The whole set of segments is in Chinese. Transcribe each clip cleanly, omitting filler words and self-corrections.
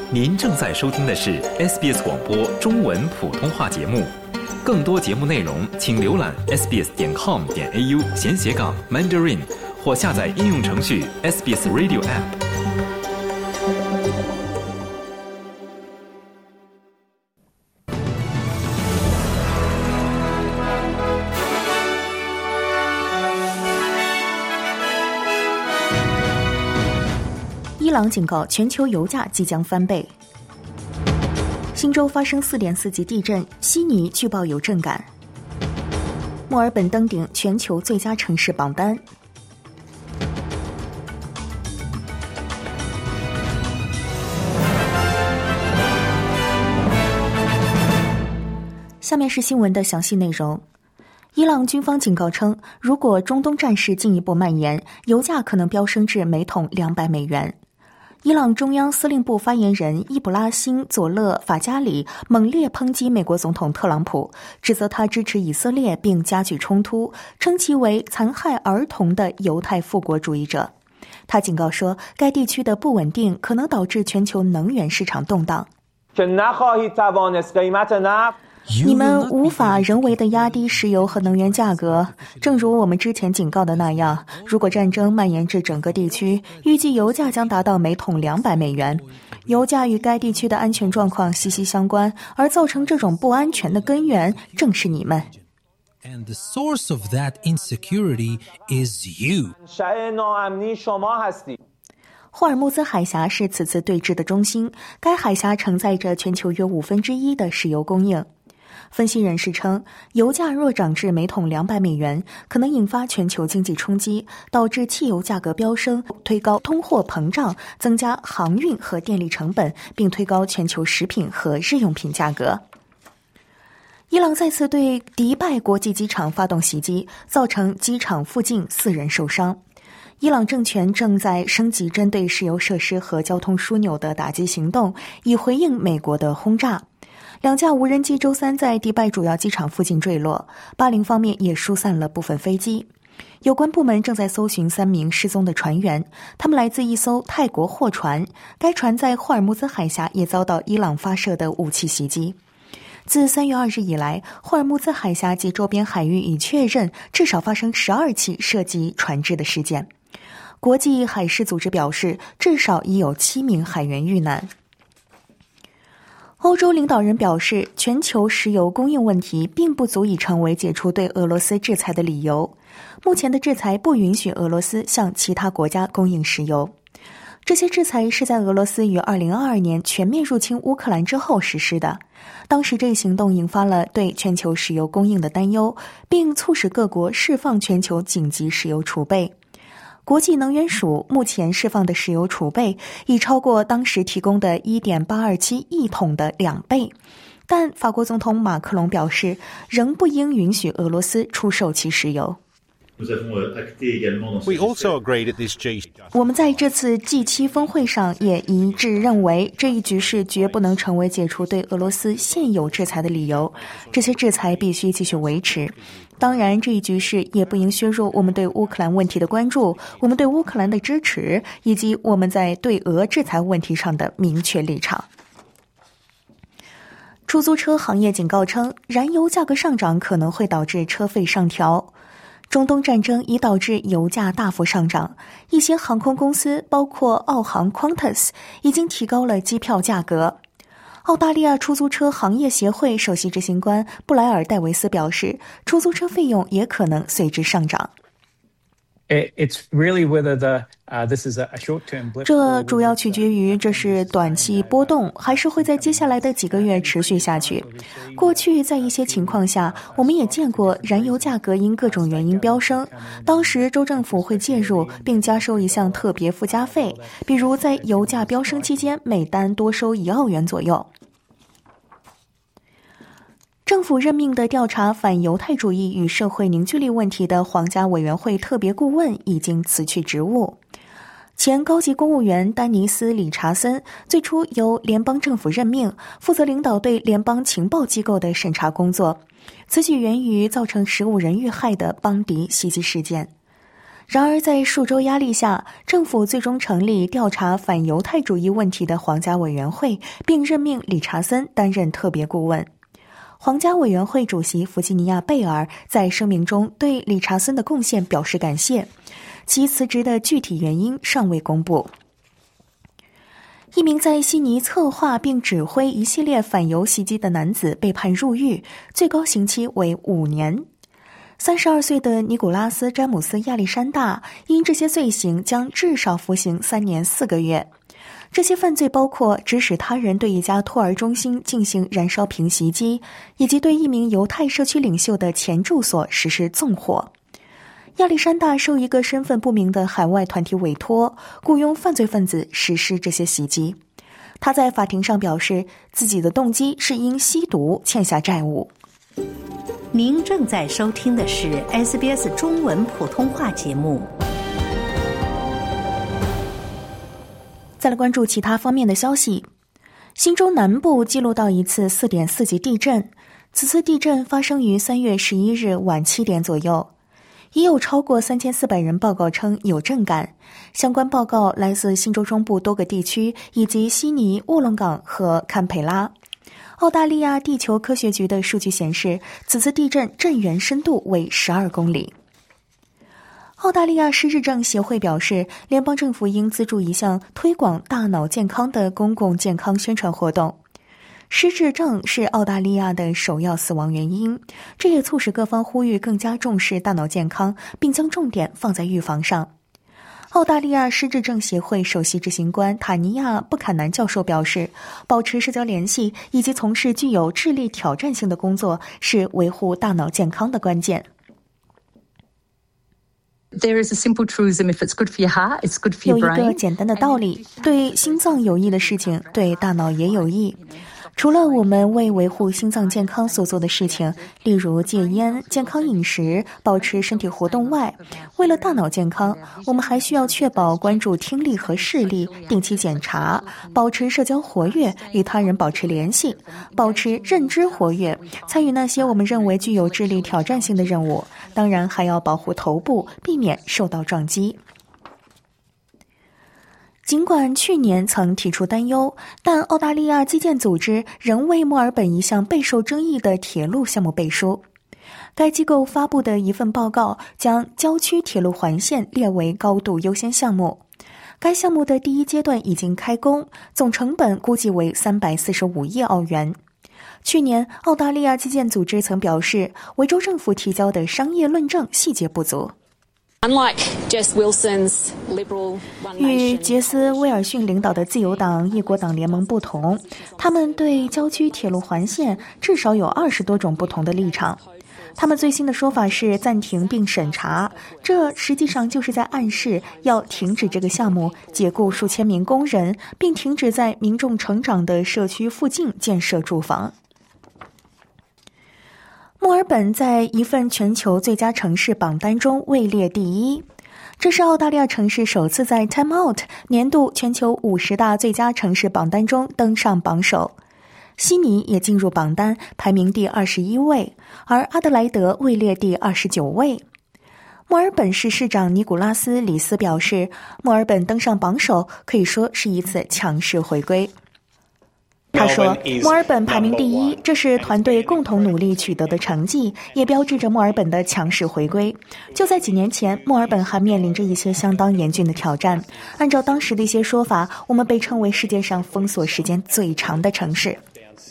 您正在收听的是 SBS 广播中文普通话节目。更多节目内容，请浏览 sbs.com.au/Mandarin 或下载应用程序 SBS Radio App。 伊朗警告全球油价即将翻倍。新州发生4.4级地震，悉尼据报有震感。墨尔本登顶全球最佳城市榜单。下面是新闻的详细内容。伊朗军方警告称，如果中东战事进一步蔓延，油价可能飙升至每桶200美元。伊朗中央司令部发言人伊布拉辛·佐勒法加里猛烈抨击美国总统特朗普，指责他支持以色列并加剧冲突，称其为残害儿童的犹太复国主义者。他警告说，该地区的不稳定可能导致全球能源市场动荡。你们无法人为地压低石油和能源价格，正如我们之前警告的那样，如果战争蔓延至整个地区，预计油价将达到每桶200美元。油价与该地区的安全状况息息相关，而造成这种不安全的根源正是你们。 And the source of that insecurity is you. 霍尔木兹海峡是此次对峙的中心，该海峡承载着全球约1/5的石油供应。分析人士称，油价若涨至每桶200美元，可能引发全球经济冲击，导致汽油价格飙升，推高通货膨胀，增加航运和电力成本，并推高全球食品和日用品价格。伊朗再次对迪拜国际机场发动袭击，造成机场附近4人受伤。伊朗政权正在升级针对石油设施和交通枢纽的打击行动，以回应美国的轰炸。2架无人机周三在迪拜主要机场附近坠落，巴林方面也疏散了部分飞机。有关部门正在搜寻3名失踪的船员，他们来自一艘泰国货船，该船在霍尔木兹海峡也遭到伊朗发射的武器袭击。自3月2日以来，霍尔木兹海峡及周边海域已确认至少发生12起涉及船只的事件。国际海事组织表示，至少已有7名海员遇难。欧洲领导人表示，全球石油供应问题并不足以成为解除对俄罗斯制裁的理由。目前的制裁不允许俄罗斯向其他国家供应石油。这些制裁是在俄罗斯于2022年全面入侵乌克兰之后实施的。当时这一行动引发了对全球石油供应的担忧，并促使各国释放全球紧急石油储备。国际能源署目前释放的石油储备已超过当时提供的 1.827 亿桶的2倍，但法国总统马克龙表示，仍不应允许俄罗斯出售其石油。我们在这次 G7 峰会上也一致认为，这一局势绝不能成为解除对俄罗斯现有制裁的理由，这些制裁必须继续维持。当然，这一局势也不应削弱我们对乌克兰问题的关注，我们对乌克兰的支持，以及我们在对俄制裁问题上的明确立场。出租车行业警告称，燃油价格上涨可能会导致车费上调。中东战争已导致油价大幅上涨，一些航空公司，包括澳航 Qantas， 已经提高了机票价格。澳大利亚出租车行业协会首席执行官布莱尔·戴维斯表示，出租车费用也可能随之上涨。这主要取决于这是短期波动，还是会在接下来的几个月持续下去。过去在一些情况下，我们也见过燃油价格因各种原因飙升，当时州政府会介入并加收一项特别附加费，比如在油价飙升期间每单多收1澳元左右。政府任命的调查反犹太主义与社会凝聚力问题的皇家委员会特别顾问已经辞去职务。前高级公务员丹尼斯·理查森最初由联邦政府任命，负责领导对联邦情报机构的审查工作。此举源于造成15人遇害的邦迪袭击事件。 然而在数周压力下，政府最终成立调查反犹太主义问题的皇家委员会，并任命理查森担任特别顾问。皇家委员会主席弗吉尼亚·贝尔在声明中对理查森的贡献表示感谢，其辞职的具体原因尚未公布。一名在悉尼策划并指挥一系列反犹袭击的男子被判入狱，最高刑期为5年。32岁的尼古拉斯·詹姆斯·亚历山大因这些罪行将至少服刑3年4个月。这些犯罪包括指使他人对一家托儿中心进行燃烧瓶袭击，以及对一名犹太社区领袖的前住所实施纵火。亚历山大受一个身份不明的海外团体委托，雇佣犯罪分子实施这些袭击。他在法庭上表示，自己的动机是因吸毒欠下债务。 您正在收听的是 SBS 中文普通话节目。 再来关注其他方面的消息。新州南部记录到一次 4.4 级地震，此次地震发生于3月11日晚7点左右。已有超过3400人报告称有震感，相关报告来自新州中部多个地区以及悉尼、卧龙岗和堪培拉。澳大利亚地球科学局的数据显示，此次地震震源深度为12公里。澳大利亚失智症协会表示，联邦政府应资助一项推广大脑健康的公共健康宣传活动。失智症是澳大利亚的首要死亡原因，这也促使各方呼吁更加重视大脑健康，并将重点放在预防上。澳大利亚失智症协会首席执行官塔尼亚·布坎南教授表示，保持社交联系以及从事具有智力挑战性的工作是维护大脑健康的关键。 There is a simple truism: if it's good for your heart, it's good for your brain. 有一个简单的道理，对心脏有益的事情，对大脑也有益。除了我们为维护心脏健康所做的事情，例如戒烟、健康饮食、保持身体活动外，为了大脑健康，我们还需要确保关注听力和视力，定期检查，保持社交活跃，与他人保持联系，保持认知活跃，参与那些我们认为具有智力挑战性的任务，当然还要保护头部，避免受到撞击。尽管去年曾提出担忧，但澳大利亚基建组织仍为墨尔本一项备受争议的铁路项目背书。该机构发布的一份报告将郊区铁路环线列为高度优先项目。该项目的第一阶段已经开工，总成本估计为345亿澳元。去年，澳大利亚基建组织曾表示，维州政府提交的商业论证细节不足。与杰斯·威尔逊领导的自由党一国党联盟不同，他们对郊区铁路环线至少有20多种不同的立场。他们最新的说法是暂停并审查，这实际上就是在暗示要停止这个项目，解雇数千名工人，并停止在民众成长的社区附近建设住房。墨尔本在一份全球最佳城市榜单中位列第一，这是澳大利亚城市首次在 Time Out 年度全球50大最佳城市榜单中登上榜首。悉尼也进入榜单，排名第21位，而阿德莱德位列第29位。墨尔本市市长尼古拉斯·里斯表示，墨尔本登上榜首可以说是一次强势回归。他说，墨尔本排名第一，这是团队共同努力取得的成绩，也标志着墨尔本的强势回归。就在几年前，墨尔本还面临着一些相当严峻的挑战。按照当时的一些说法，我们被称为世界上封锁时间最长的城市。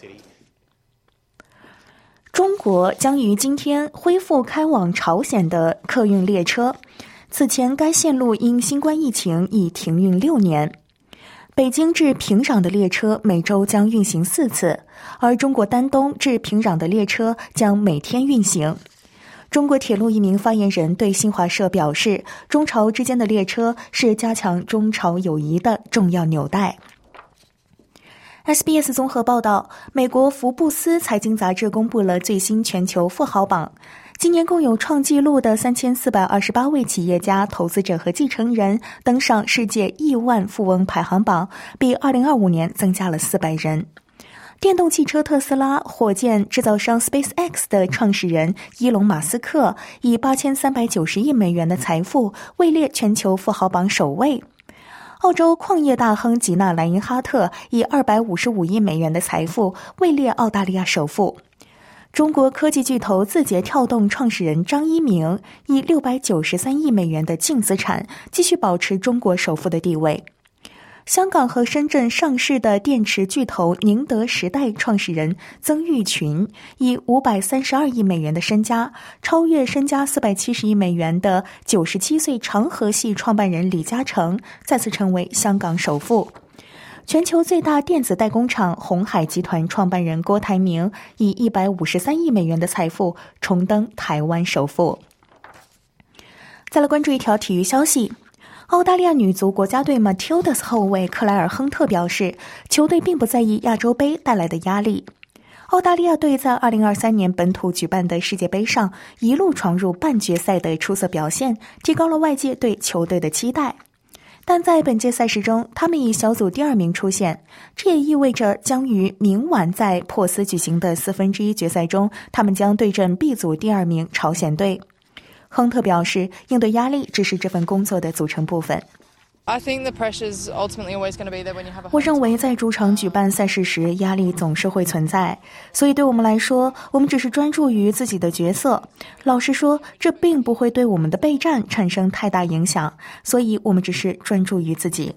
中国将于今天恢复开往朝鲜的客运列车，此前该线路因新冠疫情已停运6年。北京至平壤的列车每周将运行4次，而中国丹东至平壤的列车将每天运行。中国铁路一名发言人对新华社表示，中朝之间的列车是加强中朝友谊的重要纽带。SBS 综合报道，美国福布斯财经杂志公布了最新全球富豪榜，今年共有创纪录的3428位企业家、投资者和继承人登上世界亿万富翁排行榜，比2025年增加了400人。 电动汽车特斯拉、火箭制造商 SpaceX 的创始人伊隆·马斯克以8390亿美元的财富位列全球富豪榜首位。澳洲矿业大亨吉娜·莱因哈特以255亿美元的财富位列澳大利亚首富。中国科技巨头字节跳动创始人张一鸣以693亿美元的净资产继续保持中国首富的地位。香港和深圳上市的电池巨头宁德时代创始人曾毓群以532亿美元的身家，超越身家470亿美元的97岁长河系创办人李嘉诚，再次成为香港首富。全球最大电子代工厂鸿海集团创办人郭台铭以153亿美元的财富重登台湾首富。再来关注一条体育消息，澳大利亚女足国家队 Matildas 后卫克莱尔·亨特表示，球队并不在意亚洲杯带来的压力。澳大利亚队在2023年本土举办的世界杯上一路闯入半决赛的出色表现，提高了外界对球队的期待。但在本届赛事中，他们以小组第2名出现，这也意味着将于明晚在珀斯举行的1/4决赛中，他们将对阵 B 组第2名朝鲜队。亨特表示，应对压力只是这份工作的组成部分。我认为在主场举办赛事时，压力总是会存在，所以对我们来说，我们只是专注于自己的角色。老实说，这并不会对我们的备战产生太大影响，所以我们只是专注于自己。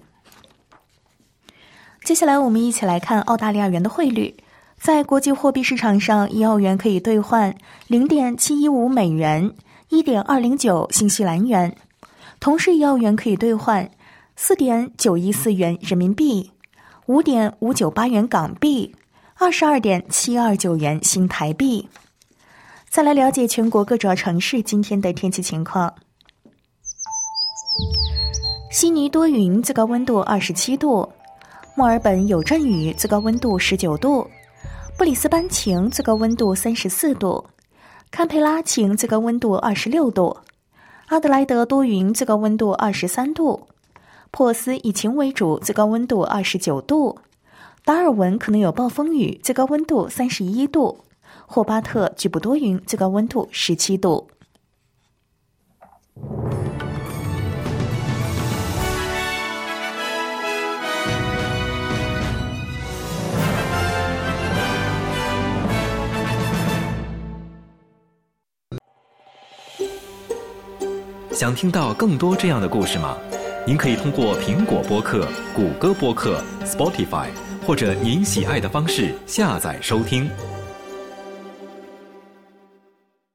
接下来我们一起来看澳大利亚元的汇率。在国际货币市场上，1澳元可以兑换 0.715 美元、1.209 新西兰元，同时1澳元可以兑换4.914元人民币、5.598元港币、22.729元新台币。再来了解全国各主要城市今天的天气情况。悉尼多云，最高温度27度；墨尔本有阵雨，最高温度19度；布里斯班晴，最高温度34度；堪培拉晴，最高温度26度；阿德莱德多云，最高温度23度；珀斯以晴为主，最高温度29度；达尔文可能有暴风雨，最高温度31度；霍巴特局部多云，最高温度17度。 想听到更多这样的故事吗？您可以通过苹果播客、谷歌播客、Spotify 或者您喜爱的方式下载收听。